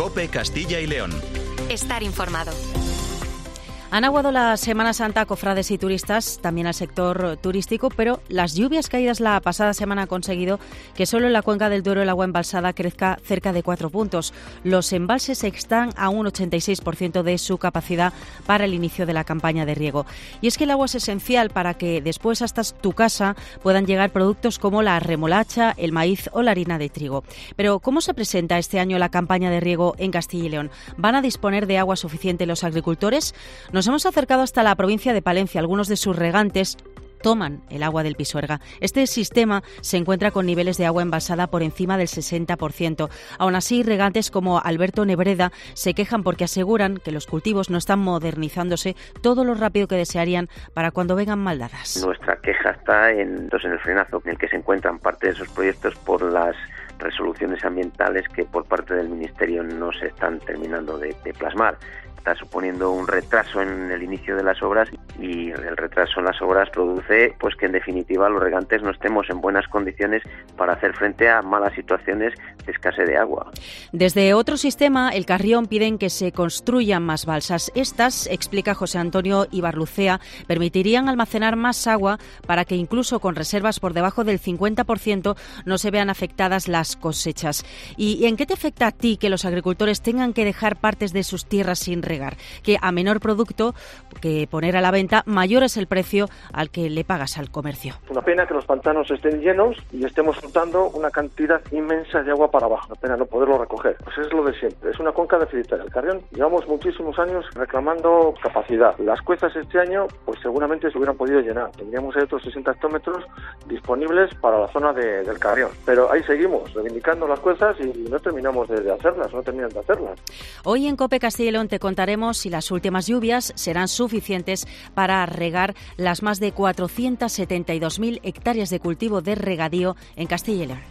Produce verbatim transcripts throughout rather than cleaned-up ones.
COPE Castilla y León. Estar informado. Han aguado la Semana Santa a cofrades y turistas, también al sector turístico, pero las lluvias caídas la pasada semana han conseguido que solo en la cuenca del Duero el agua embalsada crezca cerca de cuatro puntos. Los embalses están a un ochenta y seis por ciento de su capacidad para el inicio de la campaña de riego. Y es que el agua es esencial para que después hasta tu casa puedan llegar productos como la remolacha, el maíz o la harina de trigo. Pero ¿cómo se presenta este año la campaña de riego en Castilla y León? ¿Van a disponer de agua suficiente los agricultores? Nos hemos acercado hasta la provincia de Palencia. Algunos de sus regantes toman el agua del Pisuerga. Este sistema se encuentra con niveles de agua embalsada por encima del sesenta por ciento. Aún así, regantes como Alberto Nebreda se quejan porque aseguran que los cultivos no están modernizándose todo lo rápido que desearían para cuando vengan maldadas. Nuestra queja está en, entonces, en el frenazo en el que se encuentran parte de esos proyectos por las resoluciones ambientales que por parte del Ministerio no se están terminando de, de plasmar. Está suponiendo un retraso en el inicio de las obras y el retraso en las obras produce pues que en definitiva los regantes no estemos en buenas condiciones para hacer frente a malas situaciones de escasez de agua. Desde otro sistema, el Carrión, piden que se construyan más balsas. Estas, explica José Antonio Ibarlucea, permitirían almacenar más agua para que incluso con reservas por debajo del cincuenta por ciento no se vean afectadas las cosechas. ¿Y en qué te afecta a ti que los agricultores tengan que dejar partes de sus tierras sin regar? Que a menor producto que poner a la venta, mayor es el precio al que le pagas al comercio. Una pena que los pantanos estén llenos y estemos soltando una cantidad inmensa de agua para abajo. Una pena no poderlo recoger. Pues es lo de siempre. Es una cuenca deficitaria. El Carrión llevamos muchísimos años reclamando capacidad. Las cuezas este año pues seguramente se hubieran podido llenar. Tendríamos ahí otros sesenta hectómetros disponibles para la zona de, del Carrión. Pero ahí seguimos reivindicando las cuezas y no terminamos de, de hacerlas, no terminan de hacerlas. Hoy en COPE Castilla y León te contaremos si las últimas lluvias serán suficientes para regar las más de cuatrocientas setenta y dos mil hectáreas de cultivo de regadío en Castilla y León.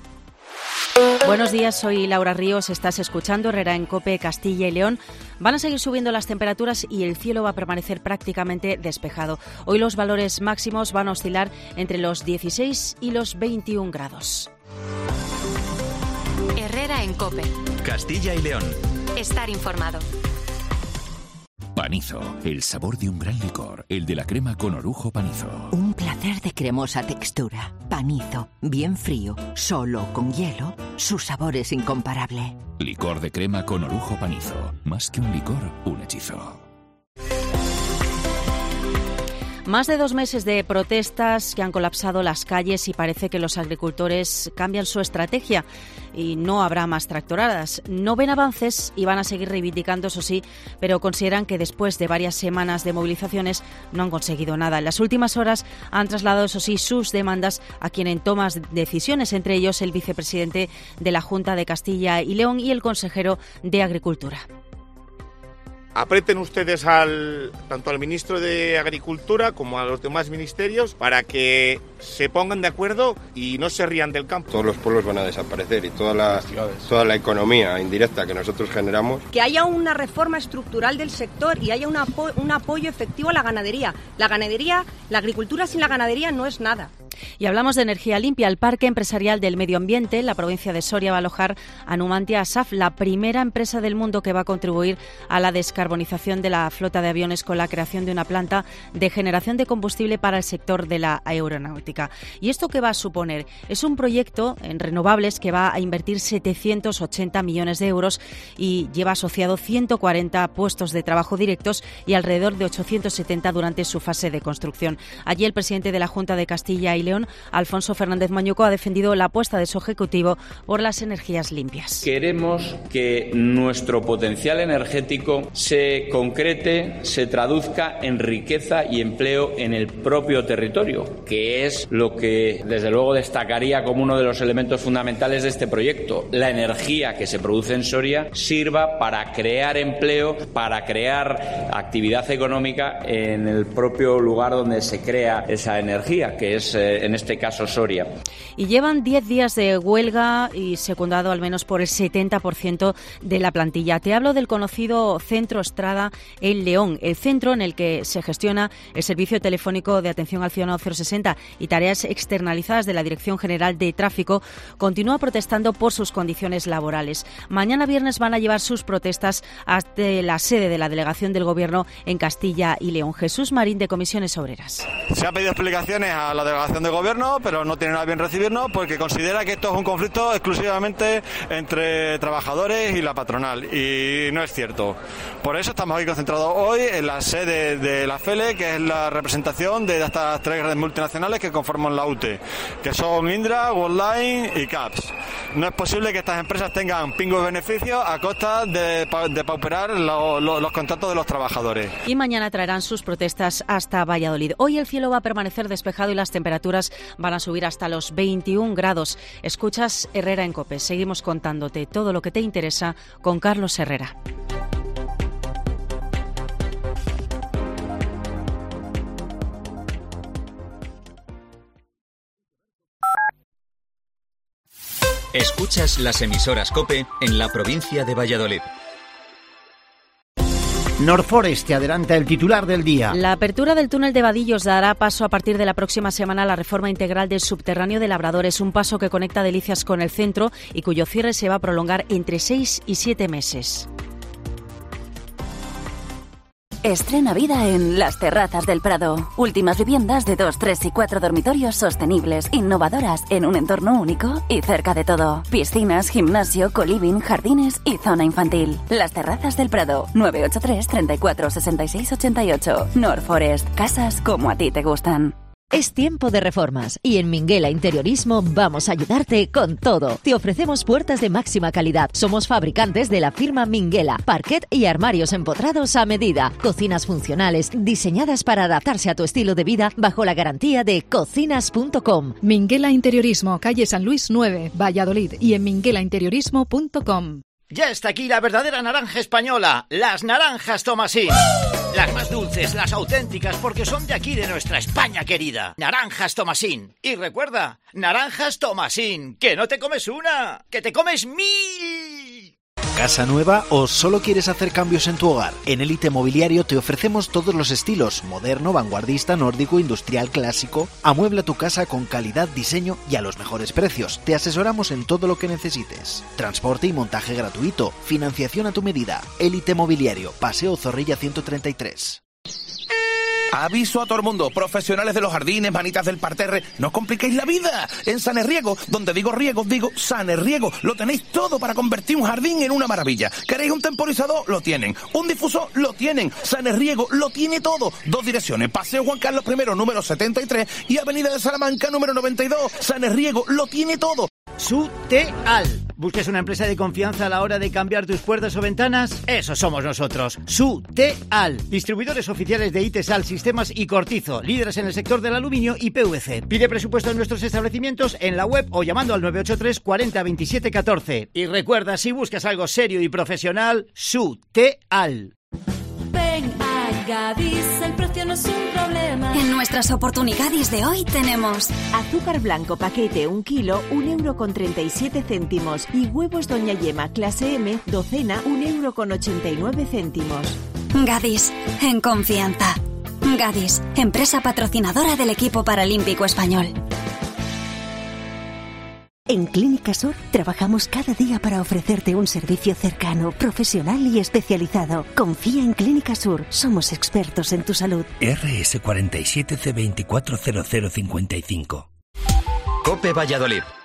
Buenos días, soy Laura Ríos, estás escuchando Herrera en COPE Castilla y León. Van a seguir subiendo las temperaturas y el cielo va a permanecer prácticamente despejado. Hoy los valores máximos van a oscilar entre los dieciséis y los veintiún grados. Herrera en COPE. Castilla y León. Estar informado. Panizo, el sabor de un gran licor, el de la crema con orujo Panizo. Un placer de cremosa textura. Panizo, bien frío, solo con hielo, su sabor es incomparable. Licor de crema con orujo Panizo. Más que un licor, un hechizo. Más de dos meses de protestas que han colapsado las calles y parece que los agricultores cambian su estrategia y no habrá más tractoradas. No ven avances y van a seguir reivindicando, eso sí, pero consideran que después de varias semanas de movilizaciones no han conseguido nada. En las últimas horas han trasladado, eso sí, sus demandas a quien toma decisiones, entre ellos el vicepresidente de la Junta de Castilla y León y el consejero de Agricultura. Aprieten ustedes al, tanto al ministro de Agricultura como a los demás ministerios para que se pongan de acuerdo y no se rían del campo. Todos los pueblos van a desaparecer y toda la, toda la economía indirecta que nosotros generamos. Que haya una reforma estructural del sector y haya un, apo- un apoyo efectivo a la ganadería. La ganadería, la agricultura sin la ganadería no es nada. Y hablamos de energía limpia. El Parque Empresarial del Medio Ambiente, la provincia de Soria, va a alojar a Numantia Asaf, la primera empresa del mundo que va a contribuir a la descarbonización de la flota de aviones con la creación de una planta de generación de combustible para el sector de la aeronáutica. ¿Y esto qué va a suponer? Es un proyecto en renovables que va a invertir setecientos ochenta millones de euros y lleva asociado ciento cuarenta puestos de trabajo directos y alrededor de ochocientos setenta durante su fase de construcción. Allí el presidente de la Junta de Castilla y León, Alfonso Fernández Mañuco, ha defendido la apuesta de su ejecutivo por las energías limpias. Queremos que nuestro potencial energético se concrete, se traduzca en riqueza y empleo en el propio territorio, que es lo que desde luego destacaría como uno de los elementos fundamentales de este proyecto. La energía que se produce en Soria sirva para crear empleo, para crear actividad económica en el propio lugar donde se crea esa energía, que es eh, en este caso Soria. Y llevan diez días de huelga y secundado al menos por el setenta por ciento de la plantilla. Te hablo del conocido Centro Estrada en León, el centro en el que se gestiona el servicio telefónico de atención al ciudadano cero sesenta y tareas externalizadas de la Dirección General de Tráfico. Continúa protestando por sus condiciones laborales. Mañana viernes van a llevar sus protestas hasta la sede de la delegación del Gobierno en Castilla y León. Jesús Marín, de Comisiones Obreras. Se han pedido explicaciones a la delegación del Gobierno, pero no tienen a bien recibirnos porque considera que esto es un conflicto exclusivamente entre trabajadores y la patronal, y no es cierto. Por eso estamos aquí concentrados hoy en la sede de la F E L E, que es la representación de estas tres grandes multinacionales que conforman la U T E, que son Indra, Worldline y C A P S. No es posible que estas empresas tengan pingües beneficios a costa de, de pauperar lo, lo, los contratos de los trabajadores. Y mañana traerán sus protestas hasta Valladolid. Hoy el cielo va a permanecer despejado y las temperaturas van a subir hasta los veintiún grados. Escuchas Herrera en COPE. Seguimos contándote todo lo que te interesa con Carlos Herrera. Escuchas las emisoras COPE en la provincia de Valladolid. Norforest te adelanta el titular del día. La apertura del túnel de Vadillos dará paso a partir de la próxima semana a la reforma integral del subterráneo de Labradores, un paso que conecta Delicias con el centro y cuyo cierre se va a prolongar entre seis y siete meses. Estrena vida en Las Terrazas del Prado. Últimas viviendas de dos, tres y cuatro dormitorios sostenibles, innovadoras, en un entorno único y cerca de todo. Piscinas, gimnasio, coliving, jardines y zona infantil. Las Terrazas del Prado. nueve ocho tres, treinta y cuatro, sesenta y seis, ochenta y ocho. Norforest. Casas como a ti te gustan. Es tiempo de reformas y en Minguela Interiorismo vamos a ayudarte con todo. Te ofrecemos puertas de máxima calidad. Somos fabricantes de la firma Minguela, parquet y armarios empotrados a medida. Cocinas funcionales diseñadas para adaptarse a tu estilo de vida bajo la garantía de cocinas punto com. Minguela Interiorismo, calle San Luis nueve, Valladolid, y en minguela interiorismo punto com. Ya está aquí la verdadera naranja española, las naranjas Tomasín. Las más dulces, las auténticas, porque son de aquí, de nuestra España querida. Naranjas Tomasín. Y recuerda, naranjas Tomasín, que no te comes una, que te comes mil. ¿Casa nueva o solo quieres hacer cambios en tu hogar? En Élite Mobiliario te ofrecemos todos los estilos: moderno, vanguardista, nórdico, industrial, clásico. Amuebla tu casa con calidad, diseño y a los mejores precios. Te asesoramos en todo lo que necesites. Transporte y montaje gratuito. Financiación a tu medida. Élite Mobiliario, Paseo Zorrilla ciento treinta y tres. Aviso a todo el mundo, profesionales de los jardines, manitas del parterre, no os compliquéis la vida. En Sanerriego, donde digo riego, digo Sanerriego, lo tenéis todo para convertir un jardín en una maravilla. ¿Queréis un temporizador? Lo tienen. ¿Un difusor? Lo tienen. Sanerriego lo tiene todo. Dos direcciones, Paseo Juan Carlos primero, número setenta y tres, y Avenida de Salamanca, número noventa y dos. Sanerriego lo tiene todo. Suteal. ¿Buscas una empresa de confianza a la hora de cambiar tus puertas o ventanas? Eso somos nosotros. Suteal. Distribuidores oficiales de Itesal, Sistemas y Cortizo. Líderes en el sector del aluminio y P V C. Pide presupuesto en nuestros establecimientos en la web o llamando al nueve ocho tres, cuarenta, veintisiete, catorce. Y recuerda, si buscas algo serio y profesional, Suteal. Ven a Gadis, el precio no es un problema. En nuestras oportunidades de hoy tenemos azúcar blanco paquete un kilo, un euro con treinta y siete céntimos, y huevos Doña Yema clase M, docena, un euro con ochenta y nueve céntimos. Gadis, en confianza. Gadis, empresa patrocinadora del equipo paralímpico español. En Clínica Sur trabajamos cada día para ofrecerte un servicio cercano, profesional y especializado. Confía en Clínica Sur, somos expertos en tu salud. R S cuarenta y siete C veinticuatro cero cero cincuenta y cinco. COPE Valladolid.